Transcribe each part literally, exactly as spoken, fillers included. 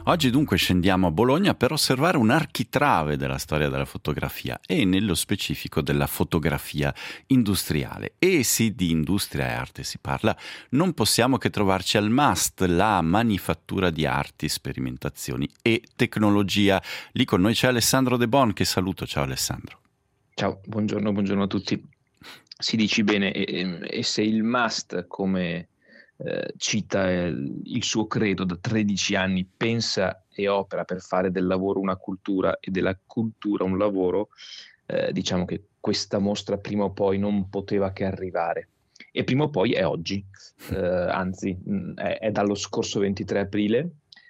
Oggi dunque scendiamo a Bologna per osservare un architrave della storia della fotografia e nello specifico della fotografia industriale. E sì, di industria e arte si parla, non possiamo che trovarci al MAST, la manifattura di arti, sperimentazioni e tecnologia. Lì con noi c'è Alessandro De Bon, che saluto. Ciao Alessandro. Ciao, buongiorno, buongiorno a tutti. Si dici bene, e, e se il MAST, come eh, cita il, il suo credo da tredici anni, pensa e opera per fare del lavoro una cultura e della cultura un lavoro, eh, diciamo che questa mostra prima o poi non poteva che arrivare. E prima o poi è oggi, eh, anzi è, è dallo scorso ventitré aprile,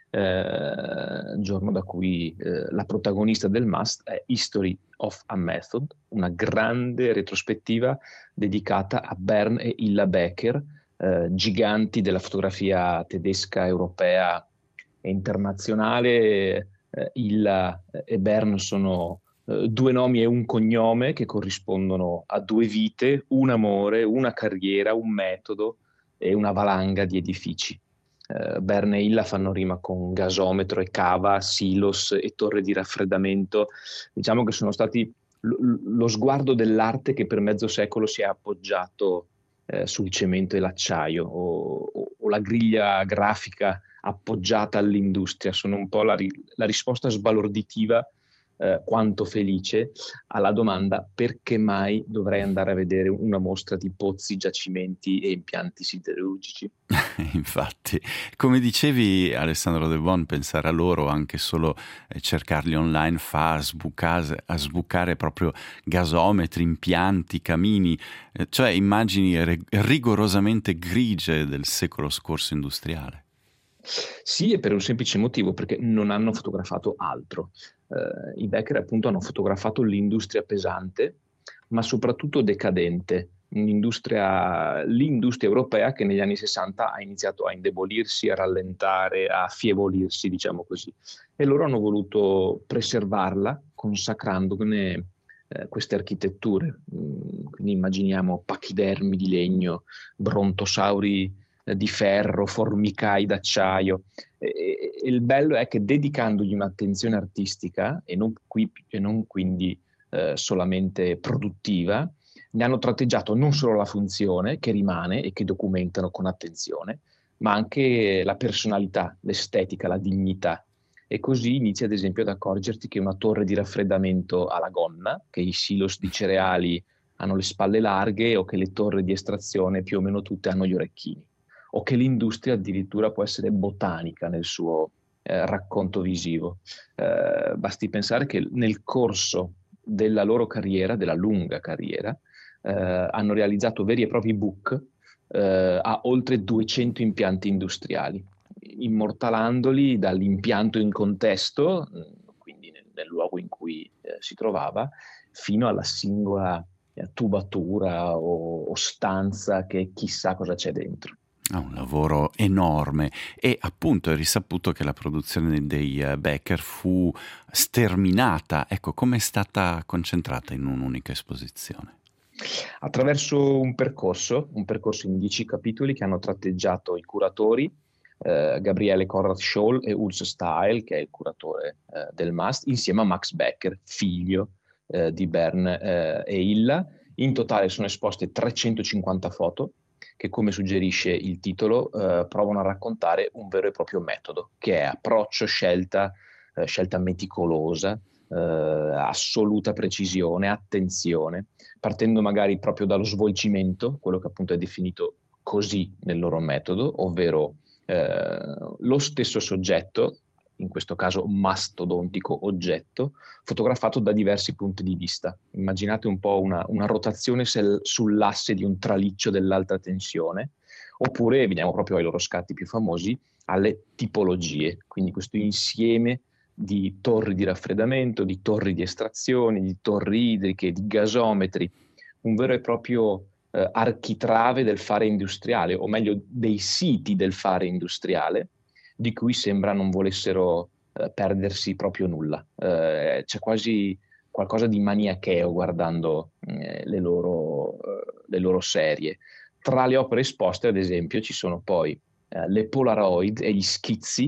eh, giorno da cui eh, la protagonista del MAST è History of a Method, una grande retrospettiva dedicata a Bern e Illa Becker, eh, giganti della fotografia tedesca, europea e internazionale. Eh, Illa e Bern sono eh, due nomi e un cognome che corrispondono a due vite, un amore, una carriera, un metodo e una valanga di edifici. Uh, Bern e Illa fanno rima con gasometro e cava, silos e torre di raffreddamento. Diciamo che sono stati lo, lo sguardo dell'arte che per mezzo secolo si è appoggiato eh, sul cemento e l'acciaio, o, o, o la griglia grafica appoggiata all'industria. Sono un po' la, la risposta sbalorditiva, eh, quanto felice, alla domanda: perché mai dovrei andare a vedere una mostra di pozzi, giacimenti e impianti siderurgici? Infatti, come dicevi Alessandro De Bon, pensare a loro, anche solo eh, cercarli online, fa sbucare, a sbucare proprio gasometri, impianti, camini, eh, cioè immagini re- rigorosamente grigie del secolo scorso industriale. Sì, e per un semplice motivo, perché non hanno fotografato altro. Uh, I Becker appunto hanno fotografato l'industria pesante, ma soprattutto decadente, un'industria, l'industria europea che negli anni sessanta ha iniziato a indebolirsi, a rallentare, a affievolirsi, diciamo così. E loro hanno voluto preservarla consacrandone eh, queste architetture. Mm, quindi immaginiamo pachidermi di legno, brontosauri di ferro, formicai d'acciaio. E, e il bello è che dedicandogli un'attenzione artistica e non, qui, e non quindi eh, solamente produttiva, ne hanno tratteggiato non solo la funzione, che rimane e che documentano con attenzione, ma anche la personalità, l'estetica, la dignità. E così inizi ad esempio ad accorgerti che una torre di raffreddamento ha la gonna, che i silos di cereali hanno le spalle larghe, o che le torri di estrazione più o meno tutte hanno gli orecchini, o che l'industria addirittura può essere botanica nel suo eh, racconto visivo. Eh, basti pensare che nel corso della loro carriera, della lunga carriera, eh, hanno realizzato veri e propri book eh, a oltre duecento impianti industriali, immortalandoli dall'impianto in contesto, quindi nel, nel luogo in cui eh, si trovava, fino alla singola eh, tubatura o, o stanza che chissà cosa c'è dentro. Ah, un lavoro enorme, e appunto è risaputo che la produzione dei uh, Becker fu sterminata. Ecco, come è stata concentrata in un'unica esposizione? Attraverso un percorso, un percorso in dieci capitoli che hanno tratteggiato i curatori, eh, Gabriele Conrad Scholl e Urs Stahel, che è il curatore eh, del MAST, insieme a Max Becker, figlio eh, di Bern eh, e Illa. In totale sono esposte trecentocinquanta foto che, come suggerisce il titolo, eh, provano a raccontare un vero e proprio metodo, che è approccio, scelta, eh, scelta meticolosa, eh, assoluta precisione, attenzione, partendo magari proprio dallo svolgimento, quello che appunto è definito così nel loro metodo, ovvero eh, lo stesso soggetto, in questo caso mastodontico oggetto, fotografato da diversi punti di vista. Immaginate un po' una, una rotazione sel, sull'asse di un traliccio dell'alta tensione, oppure veniamo proprio ai loro scatti più famosi, alle tipologie, quindi questo insieme di torri di raffreddamento, di torri di estrazione, di torri idriche, di gasometri, un vero e proprio eh, architrave del fare industriale, o meglio dei siti del fare industriale, di cui sembra non volessero eh, perdersi proprio nulla. Eh, c'è quasi qualcosa di maniacheo guardando eh, le, loro, eh, le loro serie. Tra le opere esposte, ad esempio, ci sono poi eh, le Polaroid e gli schizzi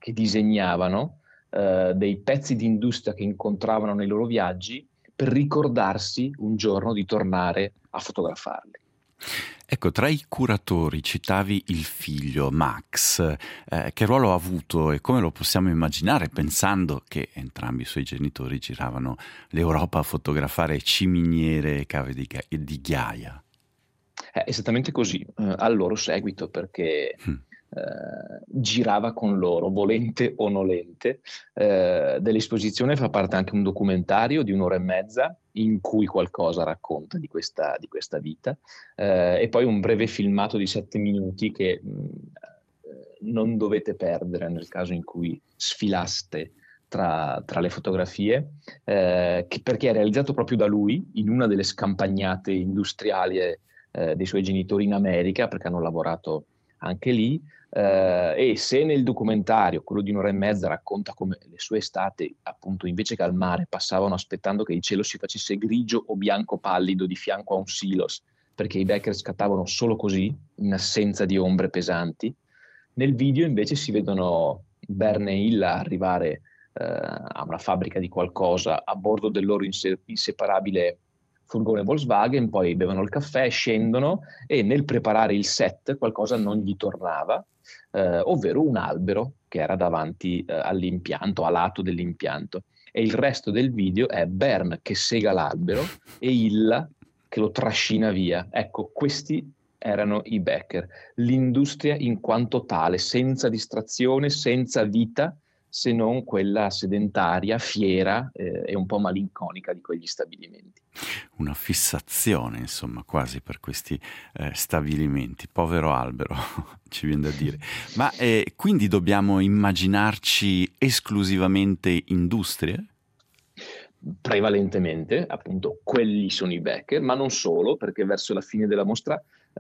che disegnavano eh, dei pezzi di industria che incontravano nei loro viaggi per ricordarsi un giorno di tornare a fotografarli. Ecco, tra i curatori citavi il figlio Max. Eh, che ruolo ha avuto e come lo possiamo immaginare pensando che entrambi i suoi genitori giravano l'Europa a fotografare ciminiere e cave di, ghi- di ghiaia? È esattamente così, eh, al loro seguito, perché Mm. eh, girava con loro, volente o nolente. Eh, dell'esposizione fa parte anche un documentario di un'ora e mezza in cui qualcosa racconta di questa, di questa vita, eh, e poi un breve filmato di sette minuti che mh, non dovete perdere nel caso in cui sfilaste tra, tra le fotografie, eh, che, perché è realizzato proprio da lui in una delle scampagnate industriali eh, dei suoi genitori in America, perché hanno lavorato anche lì, eh, e se nel documentario, quello di un'ora e mezza, racconta come le sue estate, appunto, invece che al mare, passavano aspettando che il cielo si facesse grigio o bianco pallido di fianco a un silos, perché i Becker scattavano solo così, in assenza di ombre pesanti. Nel video invece si vedono Bern e Hilla arrivare eh, a una fabbrica di qualcosa a bordo del loro inse- inseparabile furgone Volkswagen, poi bevono il caffè, scendono e nel preparare il set qualcosa non gli tornava, eh, ovvero un albero che era davanti eh, all'impianto, a lato dell'impianto. E il resto del video è Bern che sega l'albero e Hilla che lo trascina via. Ecco, questi erano i Becker, l'industria in quanto tale, senza distrazione, senza vita, se non quella sedentaria, fiera eh, e un po' malinconica di quegli stabilimenti. Una fissazione, insomma, quasi per questi eh, stabilimenti. Povero albero, ci viene da dire. Ma eh, quindi dobbiamo immaginarci esclusivamente industrie? Prevalentemente, appunto, quelli sono i Becker, ma non solo, perché verso la fine della mostra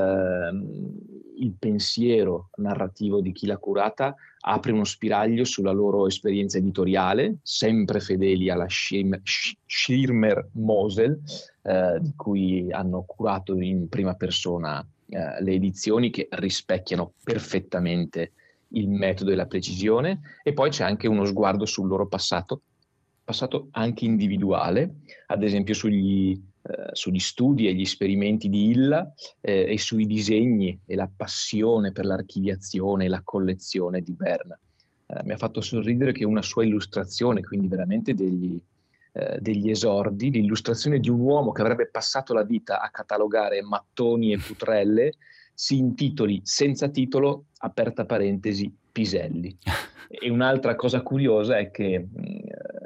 ehm, il pensiero narrativo di chi l'ha curata apre uno spiraglio sulla loro esperienza editoriale, sempre fedeli alla Schirmer, Schirmer Mosel, eh, di cui hanno curato in prima persona eh, le edizioni che rispecchiano perfettamente il metodo e la precisione, e poi c'è anche uno sguardo sul loro passato, passato anche individuale, ad esempio sugli, eh, sugli studi e gli esperimenti di Hilla eh, e sui disegni e la passione per l'archiviazione e la collezione di Bern. Eh, mi ha fatto sorridere che una sua illustrazione, quindi veramente degli, eh, degli esordi, l'illustrazione di un uomo che avrebbe passato la vita a catalogare mattoni e putrelle, si intitoli senza titolo, aperta parentesi, piselli. E un'altra cosa curiosa è che mh,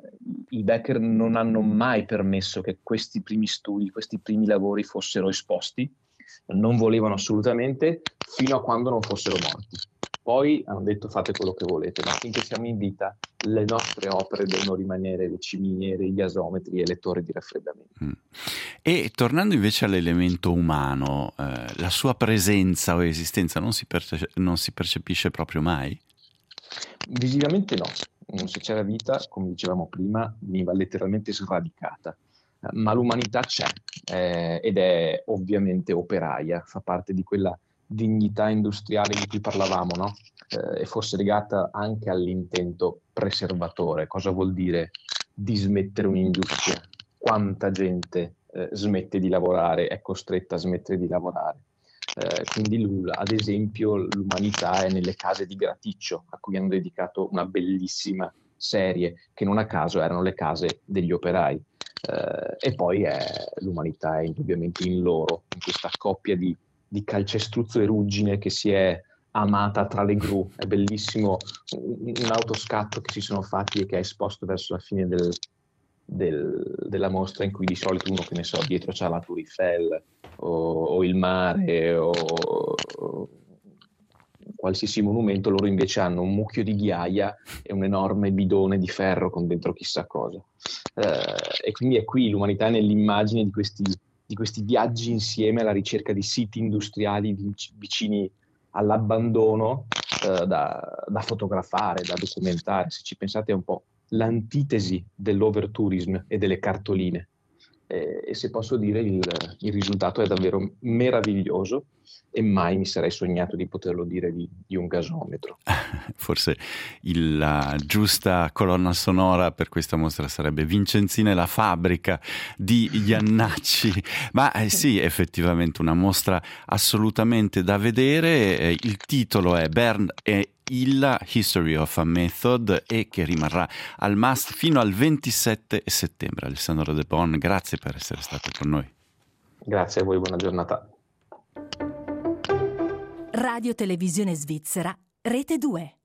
i Becker non hanno mai permesso che questi primi studi, questi primi lavori fossero esposti, non volevano assolutamente, fino a quando non fossero morti. Poi hanno detto fate quello che volete, ma finché siamo in vita le nostre opere devono rimanere le ciminiere, gli gasometri e le torri di raffreddamento. Mm. E tornando invece all'elemento umano, eh, la sua presenza o esistenza non si, perce- non si percepisce proprio mai? Visivamente no. Se c'era vita, come dicevamo prima, veniva letteralmente sradicata, ma l'umanità c'è eh, ed è ovviamente operaia, fa parte di quella dignità industriale di cui parlavamo, no? Eh, e fosse legata anche all'intento preservatore. Cosa vuol dire dismettere un'industria? Quanta gente eh, smette di lavorare, è costretta a smettere di lavorare? Eh, quindi ad esempio l'umanità è nelle case di Graticcio, a cui hanno dedicato una bellissima serie, che non a caso erano le case degli operai. Eh, e poi è, l'umanità è indubbiamente in loro, in questa coppia di, di calcestruzzo e ruggine che si è amata tra le gru. È bellissimo un, un autoscatto che si sono fatti e che è esposto verso la fine del, del, della mostra, in cui di solito uno, che ne so, dietro c'ha la Tour Eiffel o, o il mare o, o qualsiasi monumento, loro invece hanno un mucchio di ghiaia e un enorme bidone di ferro con dentro chissà cosa. Eh, e quindi è qui l'umanità nell'immagine di questi, di questi viaggi insieme alla ricerca di siti industriali vicini all'abbandono, eh, da, da fotografare, da documentare. Se ci pensate è un po' l'antitesi dell'overtourism e delle cartoline. eh, e se posso dire il, il risultato è davvero meraviglioso e mai mi sarei sognato di poterlo dire di, di un gasometro. Forse il, la giusta colonna sonora per questa mostra sarebbe Vincenzina e la fabbrica di Jannacci, ma eh, sì, effettivamente una mostra assolutamente da vedere. Eh, il titolo è Bern e il History of a Method e che rimarrà al must fino al ventisette settembre. Alessandro De Bon, grazie per essere stato con noi. Grazie a voi, buona giornata. Radio Televisione Svizzera, Rete due.